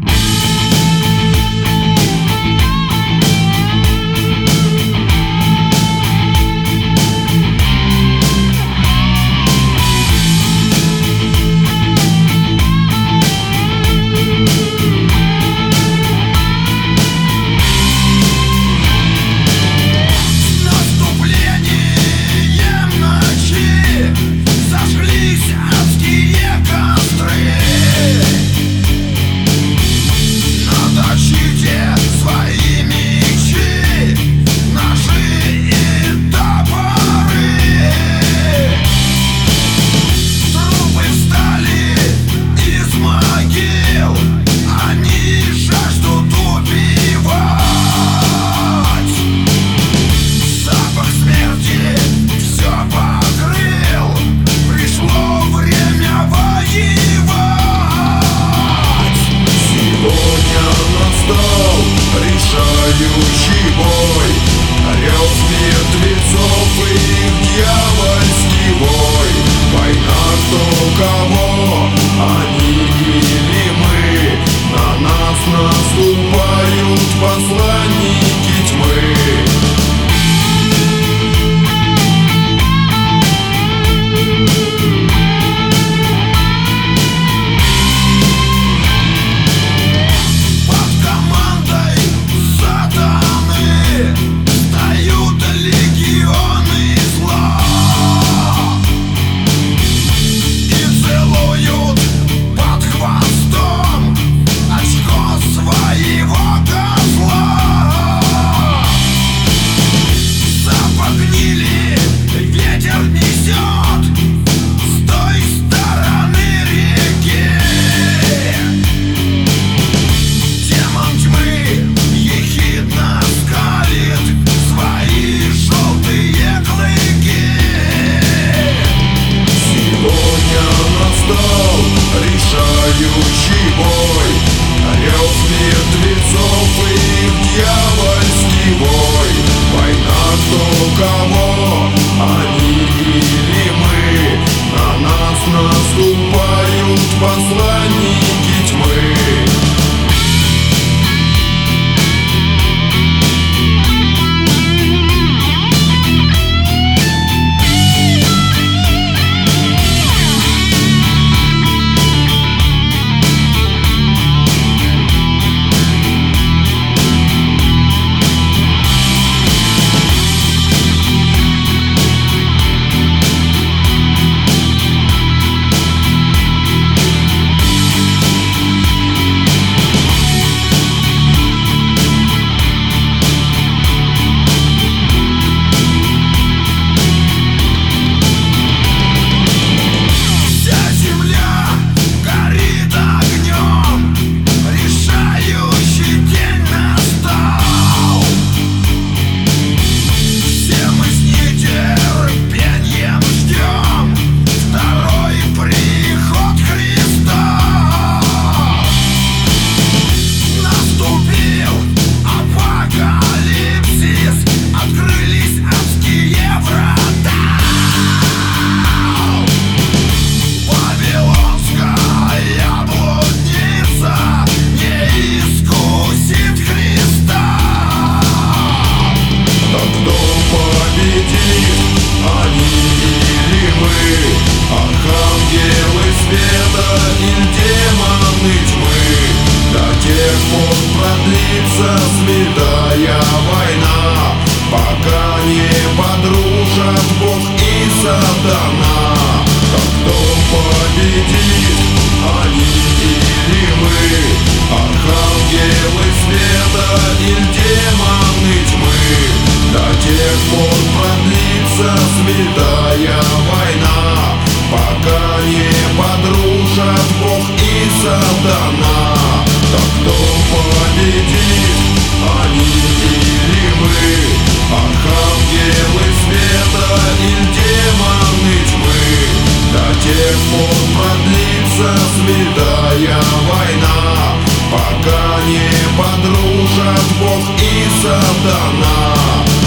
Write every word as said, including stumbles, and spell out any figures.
Решающий бой, рев мертвецов и их дьявольский вой. Война кто кого, они или мы. На нас наступают посланники тьмы. Решающий бой, рев мертвецов и их дьявольский вой. Война кто кого, они или мы. На нас наступают посланники тьмы. Продлится святая война, пока не подружат Бог и сатана. Так кто победит, они или мы? Архангелы света или демоны тьмы? До тех пор продлится святая война, пока не подружат Бог и сатана. Так кто победит, они или мы? Архангелы света или демоны тьмы? До тех пор продлится святая война, пока не подружат Бог и сатана.